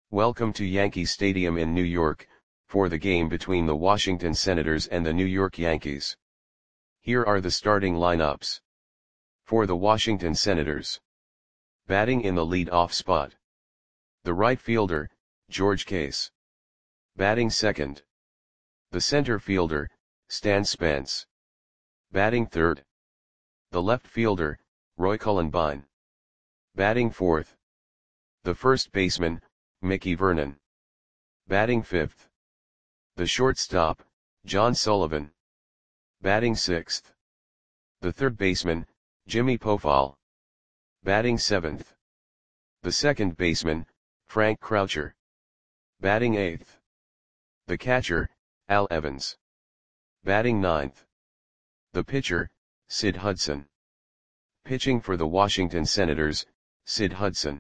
Welcome to Yankee Stadium in New York, for the game between the Washington Senators and the New York Yankees. Here are the starting lineups. For the Washington Senators. Batting in the lead-off spot. The right fielder, George Case. Batting second. The center fielder, Stan Spence. Batting third. The left fielder, Roy Cullenbine. Batting fourth. The first baseman, Mickey Vernon. Batting fifth. The shortstop, John Sullivan. Batting sixth. The third baseman, Jimmy Pofall. Batting seventh. The second baseman, Frank Croucher. Batting eighth. The catcher, Al Evans. Batting ninth. The pitcher, Sid Hudson. Pitching for the Washington Senators, Sid Hudson.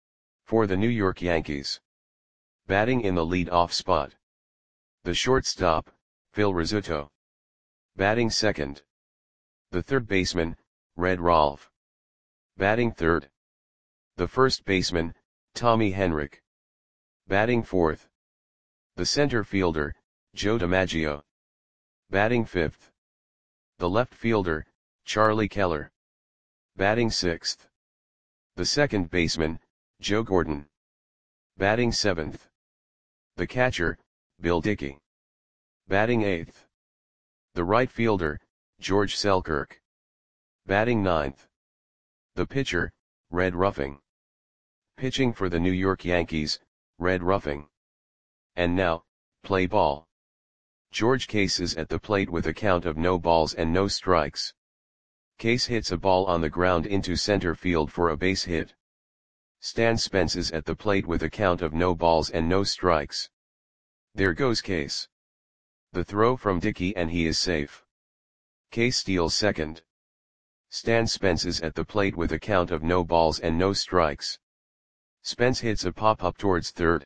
For the New York Yankees. Batting in the lead-off spot. The shortstop, Phil Rizzuto. Batting second. The third baseman, Red Rolfe. Batting third. The first baseman, Tommy Henrich. Batting fourth. The center fielder, Joe DiMaggio. Batting fifth. The left fielder, Charlie Keller. Batting sixth. The second baseman, Joe Gordon. Batting seventh. The catcher, Bill Dickey. Batting eighth. The right fielder, George Selkirk. Batting ninth. The pitcher, Red Ruffing. Pitching for the New York Yankees, Red Ruffing. And now, play ball. George Case is at the plate with a count of no balls and no strikes. Case hits a ball on the ground into center field for a base hit. Stan Spence is at the plate with a count of no balls and no strikes. There goes Case. The throw from Dickey and he is safe. Case steals second. Stan Spence is at the plate with a count of no balls and no strikes. Spence hits a pop-up towards third.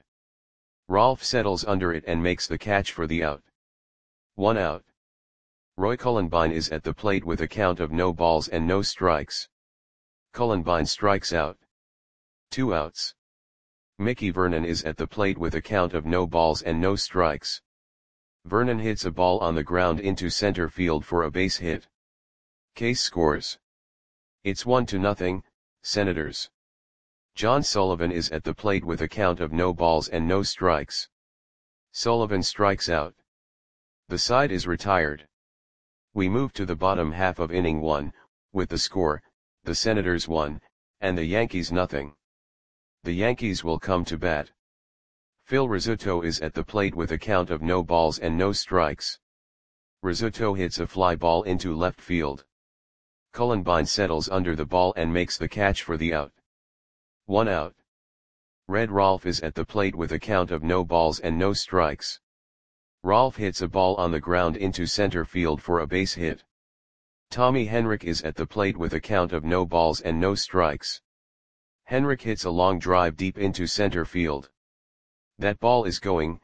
Rolfe settles under it and makes the catch for the out. 1 out. Roy Cullenbine is at the plate with a count of no balls and no strikes. Cullenbine strikes out. 2 outs. Mickey Vernon is at the plate with a count of no balls and no strikes. Vernon hits a ball on the ground into center field for a base hit. Case scores. It's 1-0, Senators. John Sullivan is at the plate with a count of no balls and no strikes. Sullivan strikes out. The side is retired. We move to the bottom half of inning 1, with the score, the Senators 1, and the Yankees 0. The Yankees will come to bat. Phil Rizzuto is at the plate with a count of no balls and no strikes. Rizzuto hits a fly ball into left field. Cullenbine settles under the ball and makes the catch for the out. 1 out. Red Rolfe is at the plate with a count of no balls and no strikes. Rolfe hits a ball on the ground into center field for a base hit. Tommy Henrich is at the plate with a count of no balls and no strikes. Henrich hits a long drive deep into center field. That ball is gone.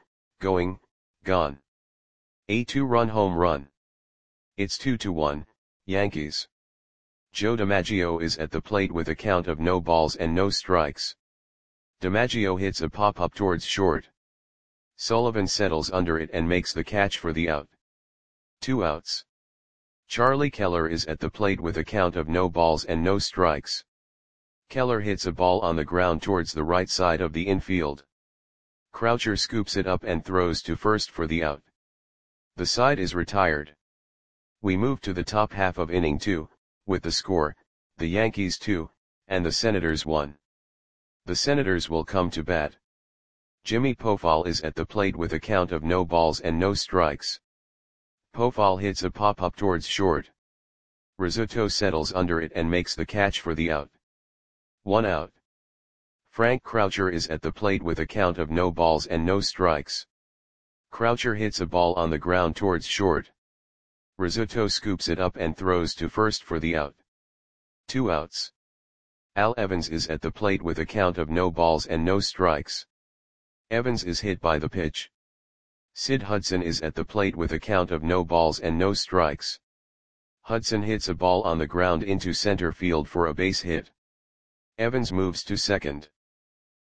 A 2-run home run. It's 2-1, Yankees. Joe DiMaggio is at the plate with a count of no balls and no strikes. DiMaggio hits a pop-up towards short. Sullivan settles under it and makes the catch for the out. 2 outs. Charlie Keller is at the plate with a count of no balls and no strikes. Keller hits a ball on the ground towards the right side of the infield. Croucher scoops it up and throws to first for the out. The side is retired. We move to the top half of inning 2, with the score, the Yankees 2, and the Senators 1. The Senators will come to bat. Jimmy Pofall is at the plate with a count of no balls and no strikes. Pofall hits a pop-up towards short. Rizzuto settles under it and makes the catch for the out. 1 out. Frank Croucher is at the plate with a count of no balls and no strikes. Croucher hits a ball on the ground towards short. Rizzuto scoops it up and throws to first for the out. 2 outs. Al Evans is at the plate with a count of no balls and no strikes. Evans is hit by the pitch. Sid Hudson is at the plate with a count of no balls and no strikes. Hudson hits a ball on the ground into center field for a base hit. Evans moves to second.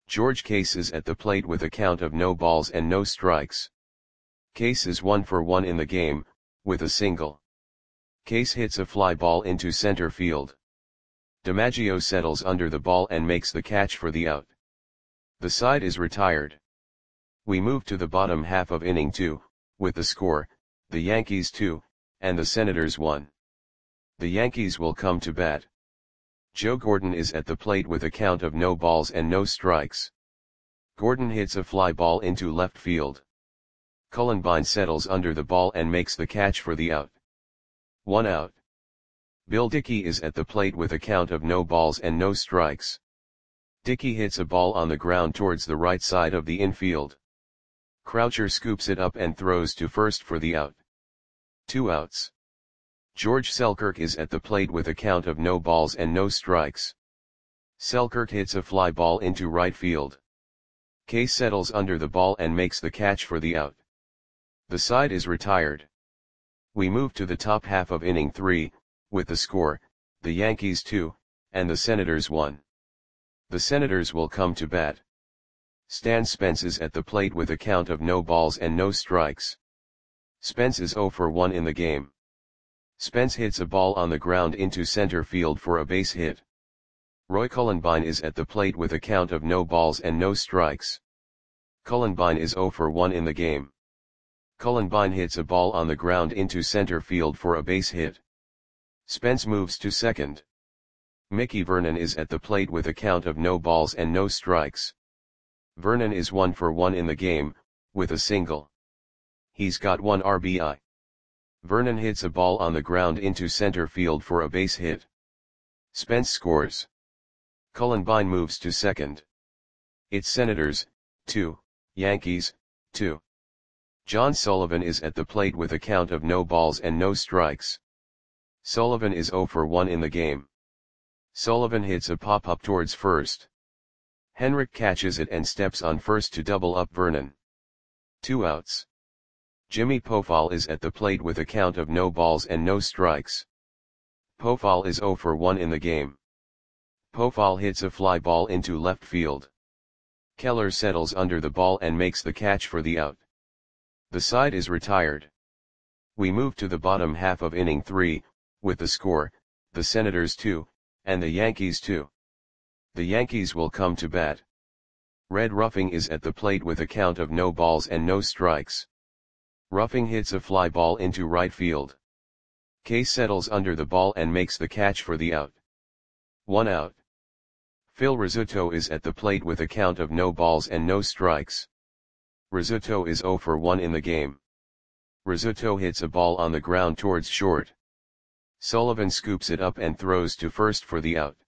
George Case is at the plate with a count of no balls and no strikes. Case is 1 for 1 in the game, with a single. Case hits a fly ball into center field. DiMaggio settles under the ball and makes the catch for the out. The side is retired. We move to the bottom half of inning 2, with the score, the Yankees 2, and the Senators 1. The Yankees will come to bat. Joe Gordon is at the plate with a count of no balls and no strikes. Gordon hits a fly ball into left field. Cullenbine settles under the ball and makes the catch for the out. 1 out. Bill Dickey is at the plate with a count of no balls and no strikes. Dickey hits a ball on the ground towards the right side of the infield. Croucher scoops it up and throws to first for the out. 2 outs. George Selkirk is at the plate with a count of no balls and no strikes. Selkirk hits a fly ball into right field. Case settles under the ball and makes the catch for the out. The side is retired. We move to the top half of inning 3, with the score, the Yankees 2, and the Senators 1. The Senators will come to bat. Stan Spence is at the plate with a count of no balls and no strikes. Spence is 0 for 1 in the game. Spence hits a ball on the ground into center field for a base hit. Roy Cullenbine is at the plate with a count of no balls and no strikes. Cullenbine is 0 for 1 in the game. Cullenbine hits a ball on the ground into center field for a base hit. Spence moves to second. Mickey Vernon is at the plate with a count of no balls and no strikes. Vernon is 1 for 1 in the game, with a single. He's got 1 RBI. Vernon hits a ball on the ground into center field for a base hit. Spence scores. Cullenbine moves to second. It's Senators, 2, Yankees, 2. John Sullivan is at the plate with a count of no balls and no strikes. Sullivan is 0 for 1 in the game. Sullivan hits a pop-up towards first. Henrik catches it and steps on first to double up Vernon. 2 outs. Jimmy Pofall is at the plate with a count of no balls and no strikes. Pofall is 0 for 1 in the game. Pofall hits a fly ball into left field. Keller settles under the ball and makes the catch for the out. The side is retired. We move to the bottom half of inning 3, with the score, the Senators 2, and the Yankees 2. The Yankees will come to bat. Red Ruffing is at the plate with a count of no balls and no strikes. Ruffing hits a fly ball into right field. Case settles under the ball and makes the catch for the out. 1 out. Phil Rizzuto is at the plate with a count of no balls and no strikes. Rizzuto is 0 for 1 in the game. Rizzuto hits a ball on the ground towards short. Sullivan scoops it up and throws to first for the out.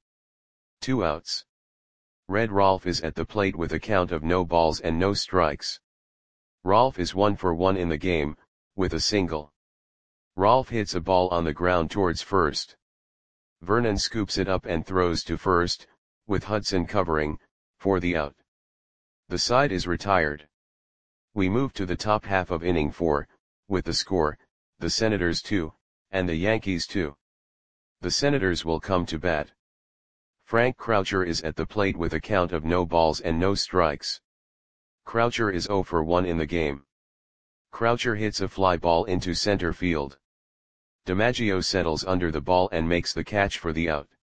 2 outs. Red Rolfe is at the plate with a count of no balls and no strikes. Rolfe is 1 for 1 in the game, with a single. Rolfe hits a ball on the ground towards first. Vernon scoops it up and throws to first, with Hudson covering, for the out. The side is retired. We move to the top half of inning 4, with the score, the Senators 2, and the Yankees 2. The Senators will come to bat. Frank Croucher is at the plate with a count of no balls and no strikes. Croucher is 0 for 1 in the game. Croucher hits a fly ball into center field. DiMaggio settles under the ball and makes the catch for the out.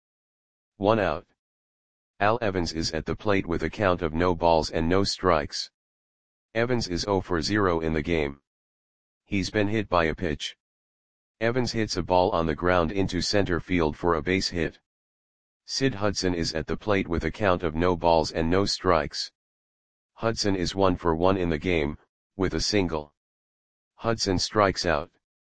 1 out. Al Evans is at the plate with a count of no balls and no strikes. Evans is 0 for 0 in the game. He's been hit by a pitch. Evans hits a ball on the ground into center field for a base hit. Sid Hudson is at the plate with a count of no balls and no strikes. Hudson is 1 for 1 in the game, with a single. Hudson strikes out.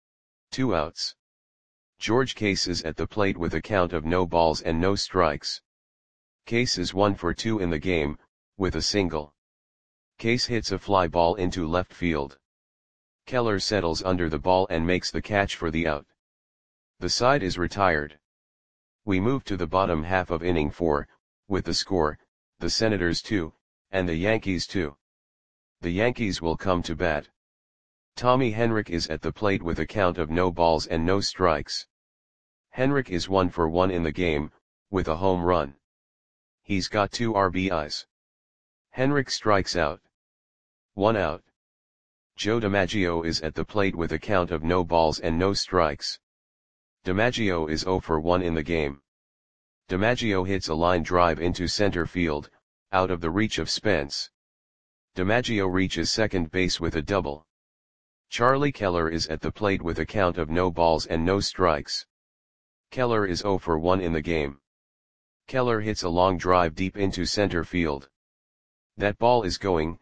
2 outs. George Case is at the plate with a count of no balls and no strikes. Case is 1 for 2 in the game, with a single. Case hits a fly ball into left field. Keller settles under the ball and makes the catch for the out. The side is retired. We move to the bottom half of inning 4, with the score, the Senators 2, and the Yankees 2. The Yankees will come to bat. Tommy Henrik is at the plate with a count of no balls and no strikes. Henrik is 1 for 1 in the game, with a home run. He's got 2 RBIs. Henrik strikes out. 1 out. Joe DiMaggio is at the plate with a count of no balls and no strikes. DiMaggio is 0 for 1 in the game. DiMaggio hits a line drive into center field, out of the reach of Spence. DiMaggio reaches second base with a double. Charlie Keller is at the plate with a count of no balls and no strikes. Keller is 0 for 1 in the game. Keller hits a long drive deep into center field. That ball is gone.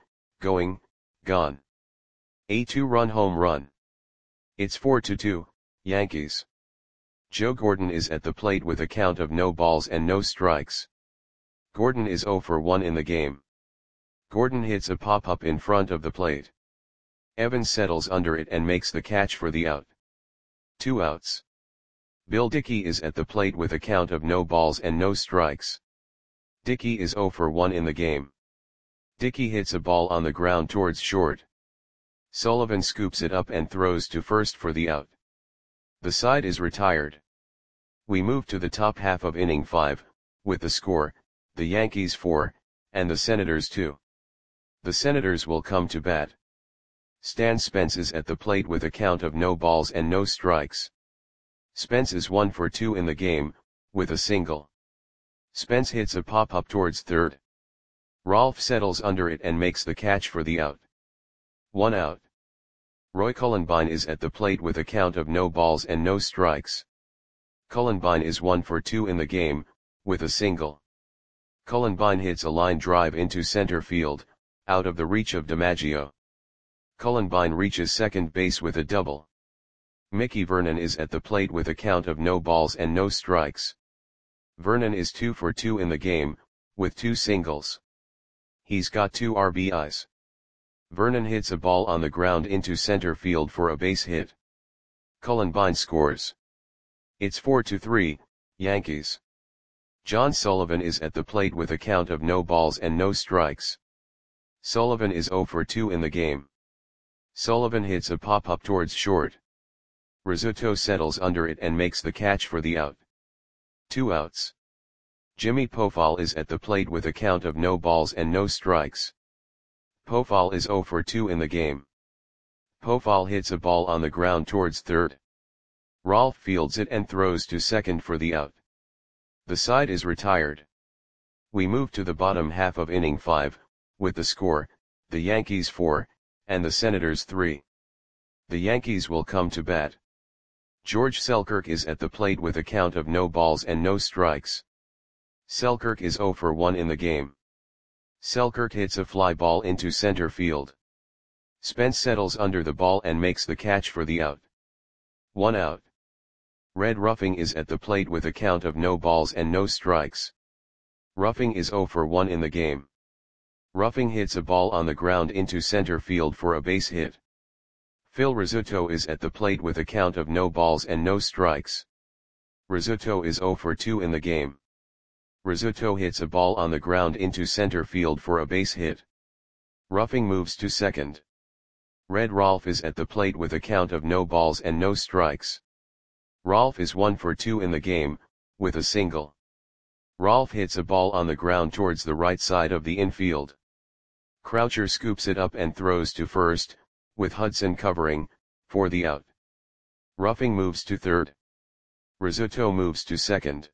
A 2-run home run. It's 4-2, Yankees. Joe Gordon is at the plate with a count of no balls and no strikes. Gordon is 0 for 1 in the game. Gordon hits a pop-up in front of the plate. Evans settles under it and makes the catch for the out. 2 outs. Bill Dickey is at the plate with a count of no balls and no strikes. Dickey is 0 for 1 in the game. Dickey hits a ball on the ground towards short. Sullivan scoops it up and throws to first for the out. The side is retired. We move to the top half of inning 5, with the score, the Yankees 4, and the Senators 2. The Senators will come to bat. Stan Spence is at the plate with a count of no balls and no strikes. Spence is 1 for 2 in the game, with a single. Spence hits a pop-up towards third. Rolfe settles under it and makes the catch for the out. 1 out. Roy Cullenbine is at the plate with a count of no balls and no strikes. Cullenbine is 1 for 2 in the game, with a single. Cullenbine hits a line drive into center field, out of the reach of DiMaggio. Cullenbine reaches second base with a double. Mickey Vernon is at the plate with a count of no balls and no strikes. Vernon is 2 for 2 in the game, with 2 singles. He's got 2 RBIs. Vernon hits a ball on the ground into center field for a base hit. Cullenbine scores. It's 4-3, Yankees. John Sullivan is at the plate with a count of no balls and no strikes. Sullivan is 0 for 2 in the game. Sullivan hits a pop-up towards short. Rizzuto settles under it and makes the catch for the out. 2 outs. Jimmy Pofall is at the plate with a count of no balls and no strikes. Pofall is 0 for 2 in the game. Pofall hits a ball on the ground towards third. Rolfe fields it and throws to second for the out. The side is retired. We move to the bottom half of inning 5, with the score, the Yankees 4, and the Senators 3. The Yankees will come to bat. George Selkirk is at the plate with a count of no balls and no strikes. Selkirk is 0 for 1 in the game. Selkirk hits a fly ball into center field. Spence settles under the ball and makes the catch for the out. 1 out. Red Ruffing is at the plate with a count of no balls and no strikes. Ruffing is 0 for 1 in the game. Ruffing hits a ball on the ground into center field for a base hit. Phil Rizzuto is at the plate with a count of no balls and no strikes. Rizzuto is 0 for 2 in the game. Rizzuto hits a ball on the ground into center field for a base hit. Ruffing moves to second. Red Rolfe is at the plate with a count of no balls and no strikes. Rolfe is 1 for 2 in the game, with a single. Rolfe hits a ball on the ground towards the right side of the infield. Croucher scoops it up and throws to first, with Hudson covering, for the out. Ruffing moves to third. Rizzuto moves to second.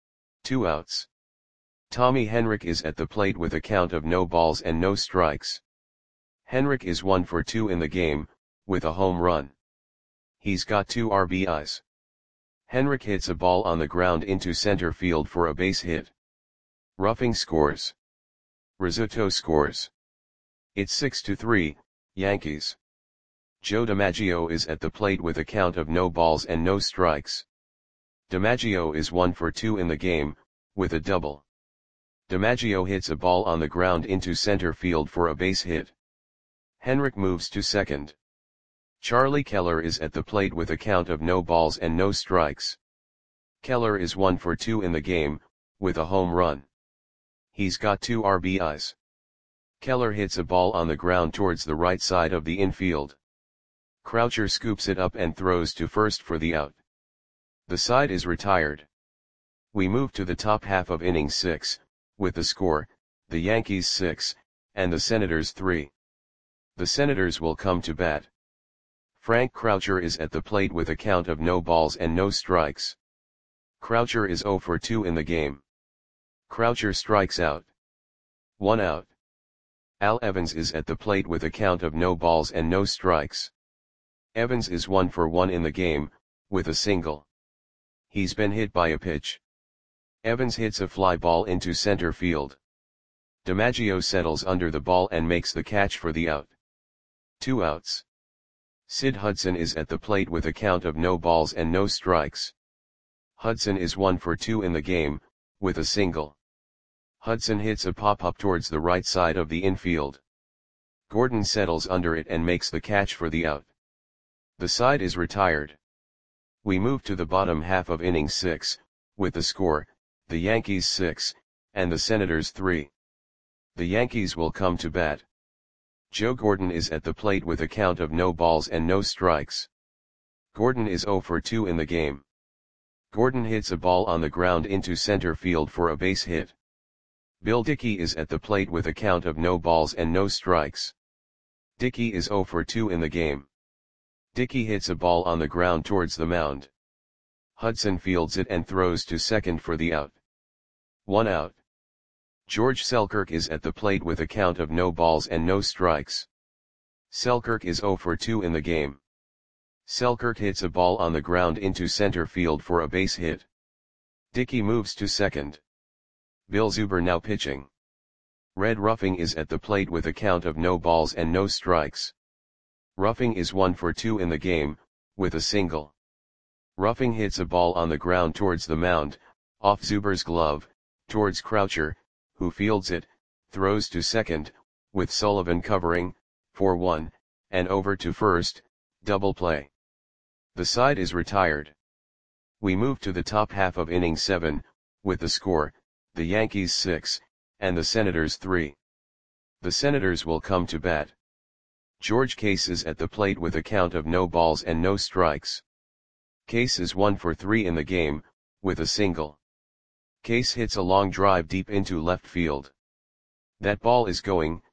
2 outs. Tommy Henrich is at the plate with a count of no balls and no strikes. Henrich is 1 for 2 in the game, with a home run. He's got 2 RBIs. Henrich hits a ball on the ground into center field for a base hit. Ruffing scores. Rizzuto scores. It's 6-3, Yankees. Joe DiMaggio is at the plate with a count of no balls and no strikes. DiMaggio is 1 for 2 in the game, with a double. DiMaggio hits a ball on the ground into center field for a base hit. Henrich moves to second. Charlie Keller is at the plate with a count of no balls and no strikes. Keller is 1 for 2 in the game, with a home run. He's got 2 RBIs. Keller hits a ball on the ground towards the right side of the infield. Croucher scoops it up and throws to first for the out. The side is retired. We move to the top half of inning 6, with the score, the Yankees 6, and the Senators 3. The Senators will come to bat. Frank Croucher is at the plate with a count of no balls and no strikes. Croucher is 0 for 2 in the game. Croucher strikes out. 1 out. Al Evans is at the plate with a count of no balls and no strikes. Evans is 1 for 1 in the game, with a single. He's been hit by a pitch. Evans hits a fly ball into center field. DiMaggio settles under the ball and makes the catch for the out. 2 outs. Sid Hudson is at the plate with a count of no balls and no strikes. Hudson is 1 for 2 in the game, with a single. Hudson hits a pop-up towards the right side of the infield. Gordon settles under it and makes the catch for the out. The side is retired. We move to the bottom half of inning 6, with the score, the Yankees 6, and the Senators 3. The Yankees will come to bat. Joe Gordon is at the plate with a count of no balls and no strikes. Gordon is 0 for 2 in the game. Gordon hits a ball on the ground into center field for a base hit. Bill Dickey is at the plate with a count of no balls and no strikes. Dickey is 0 for 2 in the game. Dickey hits a ball on the ground towards the mound. Hudson fields it and throws to second for the out. 1 out. George Selkirk is at the plate with a count of no balls and no strikes. Selkirk is 0 for 2 in the game. Selkirk hits a ball on the ground into center field for a base hit. Dickey moves to second. Bill Zuber now pitching. Red Ruffing is at the plate with a count of no balls and no strikes. Ruffing is 1 for 2 in the game, with a single. Ruffing hits a ball on the ground towards the mound, off Zuber's glove, towards Croucher, who fields it, throws to second, with Sullivan covering, 4-1, and over to first, double play. The side is retired. We move to the top half of inning 7, with the score, the Yankees 6, and the Senators 3. The Senators will come to bat. George Case is at the plate with a count of no balls and no strikes. Case is 1 for 3 in the game, with a single. Case hits a long drive deep into left field. That ball is gone.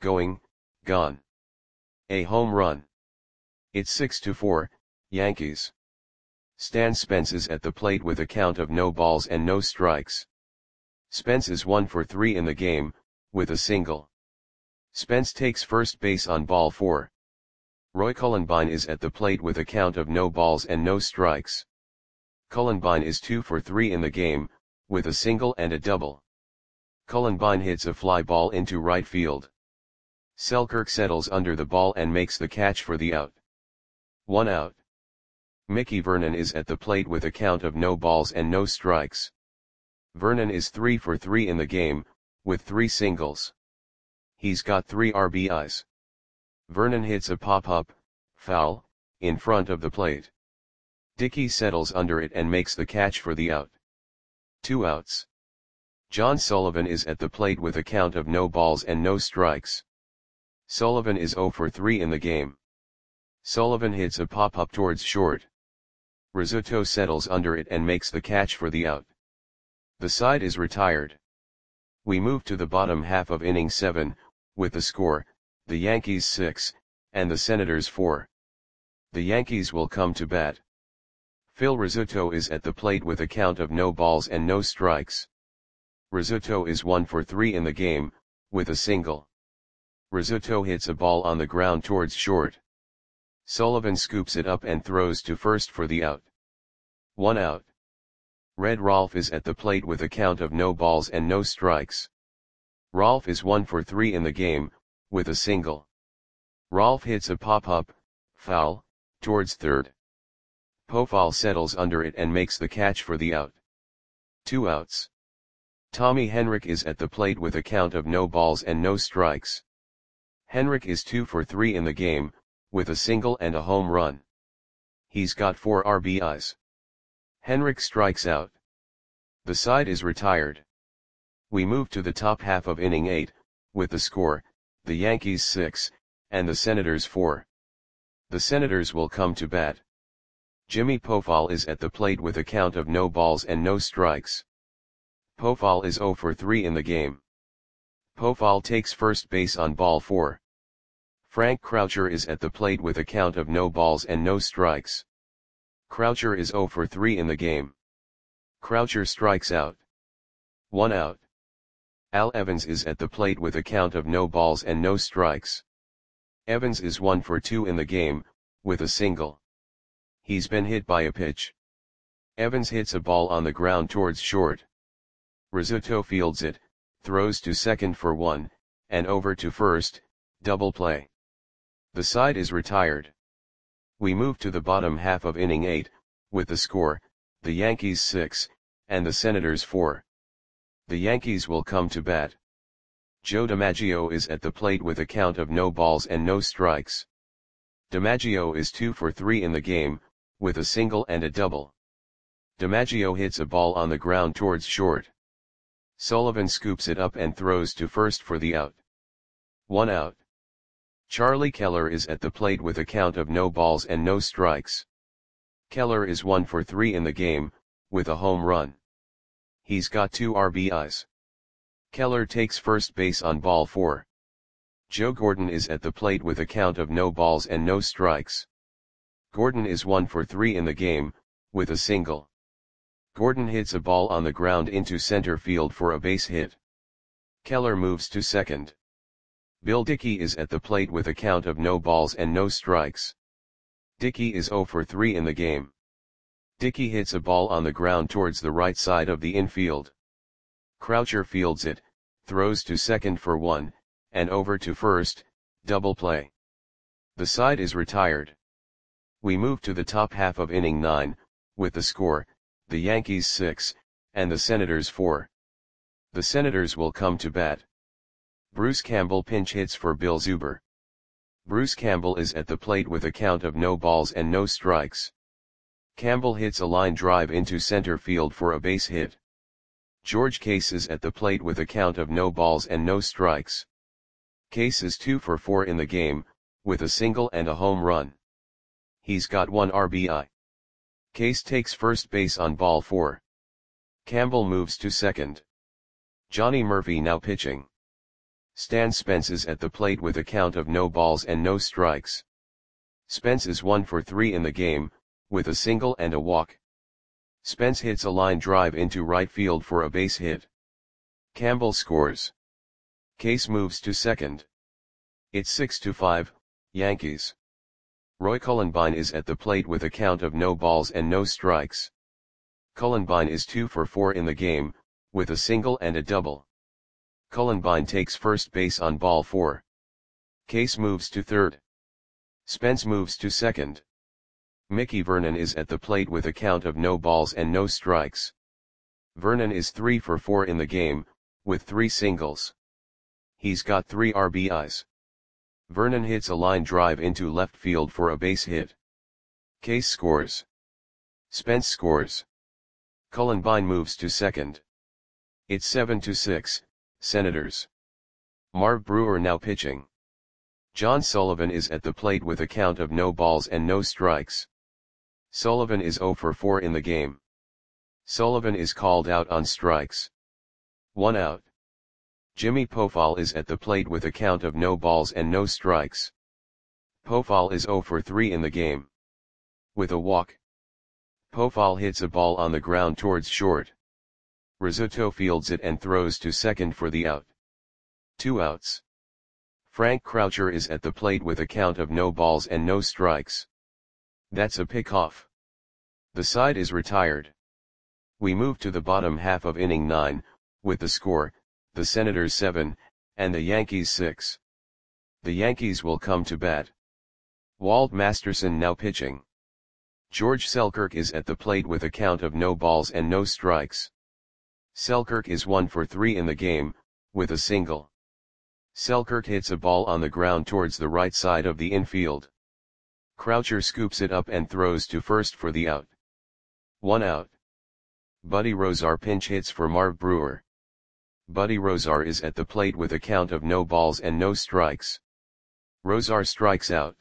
A home run. It's 6-4, Yankees. Stan Spence is at the plate with a count of no balls and no strikes. Spence is 1 for 3 in the game, with a single. Spence takes first base on ball 4. Roy Cullenbine is at the plate with a count of no balls and no strikes. Cullenbine is 2 for 3 in the game, with a single and a double. Cullenbine hits a fly ball into right field. Selkirk settles under the ball and makes the catch for the out. 1 out. Mickey Vernon is at the plate with a count of no balls and no strikes. Vernon is 3 for 3 in the game, with 3 singles. He's got 3 RBIs. Vernon hits a pop-up, foul, in front of the plate. Dickey settles under it and makes the catch for the out. 2 outs. John Sullivan is at the plate with a count of no balls and no strikes. Sullivan is 0 for 3 in the game. Sullivan hits a pop-up towards short. Rizzuto settles under it and makes the catch for the out. The side is retired. We move to the bottom half of inning 7, with the score, the Yankees 6, and the Senators 4. The Yankees will come to bat. Phil Rizzuto is at the plate with a count of no balls and no strikes. Rizzuto is 1 for 3 in the game, with a single. Rizzuto hits a ball on the ground towards short. Sullivan scoops it up and throws to first for the out. 1 out. Red Rolfe is at the plate with a count of no balls and no strikes. Rolfe is 1 for 3 in the game, with a single. Rolfe hits a pop-up, foul, towards third. Pofall settles under it and makes the catch for the out. 2 outs. Tommy Henrich is at the plate with a count of no balls and no strikes. Henrich is 2 for 3 in the game, with a single and a home run. He's got 4 RBIs. Henrich strikes out. The side is retired. We move to the top half of inning 8, with the score, the Yankees 6, and the Senators 4. The Senators will come to bat. Jimmy Pofall is at the plate with a count of no balls and no strikes. Pofall is 0 for 3 in the game. Pofall takes first base on ball 4. Frank Croucher is at the plate with a count of no balls and no strikes. Croucher is 0 for 3 in the game. Croucher strikes out. 1 out. Al Evans is at the plate with a count of no balls and no strikes. Evans is 1 for 2 in the game, with a single. He's been hit by a pitch. Evans hits a ball on the ground towards short. Rizzuto fields it, throws to second for 1, and over to first, double play. The side is retired. We move to the bottom half of inning 8, with the score, the Yankees 6, and the Senators 4. The Yankees will come to bat. Joe DiMaggio is at the plate with a count of no balls and no strikes. DiMaggio is 2 for 3 in the game, with a single and a double. DiMaggio hits a ball on the ground towards short. Sullivan scoops it up and throws to first for the out. 1 out. Charlie Keller is at the plate with a count of no balls and no strikes. Keller is 1 for 3 in the game, with a home run. He's got 2 RBIs. Keller takes first base on ball 4. Joe Gordon is at the plate with a count of no balls and no strikes. Gordon is 1 for 3 in the game, with a single. Gordon hits a ball on the ground into center field for a base hit. Keller moves to second. Bill Dickey is at the plate with a count of no balls and no strikes. Dickey is 0 for 3 in the game. Dickey hits a ball on the ground towards the right side of the infield. Croucher fields it, throws to second for 1, and over to first, double play. The side is retired. We move to the top half of inning 9, with the score, the Yankees 6, and the Senators 4. The Senators will come to bat. Bruce Campbell pinch hits for Bill Zuber. Bruce Campbell is at the plate with a count of no balls and no strikes. Campbell hits a line drive into center field for a base hit. George Case is at the plate with a count of no balls and no strikes. Case is 2 for 4 in the game, with a single and a home run. He's got 1 RBI. Case takes first base on ball 4. Campbell moves to second. Johnny Murphy now pitching. Stan Spence is at the plate with a count of no balls and no strikes. Spence is 1 for 3 in the game, with a single and a walk. Spence hits a line drive into right field for a base hit. Campbell scores. Case moves to second. It's 6-5, Yankees. Roy Cullenbine is at the plate with a count of no balls and no strikes. Cullenbine is 2 for 4 in the game, with a single and a double. Cullenbine takes first base on ball 4. Case moves to third. Spence moves to second. Mickey Vernon is at the plate with a count of no balls and no strikes. Vernon is 3 for 4 in the game, with 3 singles. He's got 3 RBIs. Vernon hits a line drive into left field for a base hit. Case scores. Spence scores. Cullenbine moves to second. It's 7-6, Senators. Marv Brewer now pitching. John Sullivan is at the plate with a count of no balls and no strikes. Sullivan is 0 for 4 in the game. Sullivan is called out on strikes. 1 out. Jimmy Pofall is at the plate with a count of no balls and no strikes. Pofall is 0 for 3 in the game. With a walk. Pofall hits a ball on the ground towards short. Rizzuto fields it and throws to second for the out. 2 outs. Frank Croucher is at the plate with a count of no balls and no strikes. That's a pickoff. The side is retired. We move to the bottom half of inning 9, with the score, the Senators 7, and the Yankees 6. The Yankees will come to bat. Walt Masterson now pitching. George Selkirk is at the plate with a count of no balls and no strikes. Selkirk is 1 for 3 in the game, with a single. Selkirk hits a ball on the ground towards the right side of the infield. Croucher scoops it up and throws to first for the out. 1 out. Buddy Rozar pinch hits for Marv Brewer. Buddy Rozar is at the plate with a count of no balls and no strikes. Rozar strikes out.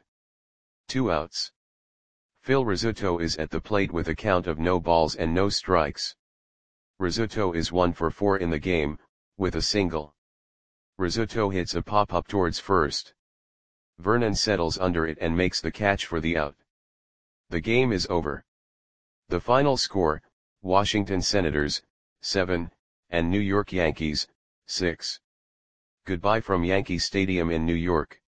2 outs. Phil Rizzuto is at the plate with a count of no balls and no strikes. Rizzuto is 1 for 4 in the game, with a single. Rizzuto hits a pop-up towards first. Vernon settles under it and makes the catch for the out. The game is over. The final score, Washington Senators, 7, and New York Yankees, 6. Goodbye from Yankee Stadium in New York.